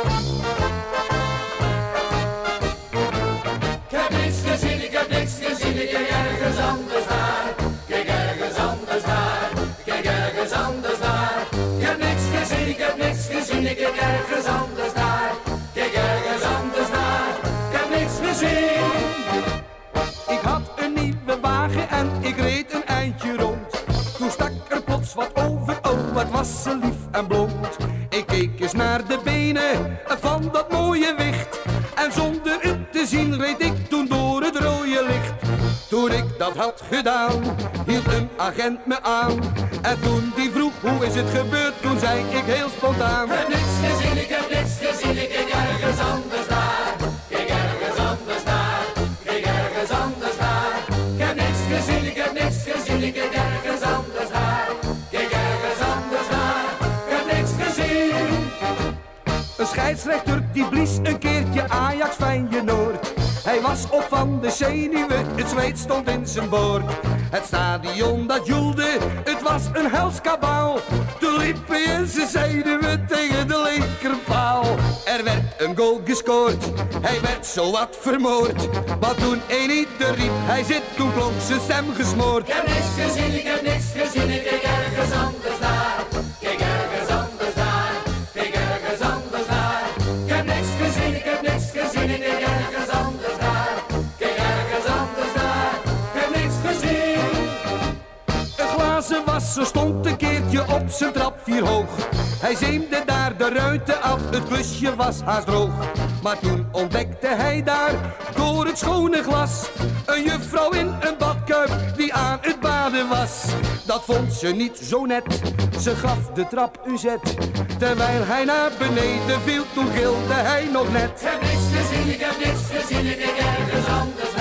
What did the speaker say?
Ik heb niks gezien, ik heb niks gezien, ik kijk ergens anders naar. Kijk ergens anders naar, kijk ergens anders naar. Ik heb niks gezien, ik heb niks gezien, ik kijk ergens anders naar. Kijk ergens anders naar, ik heb niks gezien. Ik had een nieuwe wagen en ik reed een eindje rond. Toen stak er plots wat over, oh wat was ze lief en blond. Ik keek eens naar de benen van dat mooie wicht. En zonder het te zien reed ik toen door het rode licht. Toen ik dat had gedaan, hield een agent me aan. En toen die vroeg hoe is het gebeurd, toen zei ik heel spontaan. Ik heb niks gezien, ik heb niks gezien, ik kijk ergens anders naar. Kijk ergens anders naar, kijk ergens anders naar. Ik heb niks gezien, ik heb niks gezien, ik kijk ergens anders naar. Kijk ergens anders naar, ik heb niks gezien. Een scheidsrechter die blies een keertje Ajax Feyenoord. Hij was op van de zenuwen, het zweet stond in zijn boord. Het stadion dat joelde, het was een hels kabaal. Toen liep hij en ze zenuwen tegen de linkerpaal. Er werd een goal gescoord, hij werd zowat vermoord. Maar toen een ieder riep, hij zit, toen klonk zijn stem gesmoord. Ik heb niks gezien, ik heb niks gezien, ik kijk ergens anders naar. Kijk ergens anders naar, kijk ergens anders naar. Ik heb niks gezien, ik heb niks gezien, ik kijk ergens anders naar. Kijk ergens anders naar, ik heb niks gezien. Een glazen wasser stond een keertje op zijn trap 4 hoog. Hij zeemde daar de ruiten af, het blusje was haast droog. Maar toen ontdekte hij daar, door het schone glas, een juffrouw in een badkuip die aan het baden was. Dat vond ze niet zo net, ze gaf de trap een zet. Terwijl hij naar beneden viel, toen gilde hij nog net. Ik heb niks gezien, ik heb niks gezien, ik kijk ergens anders naar.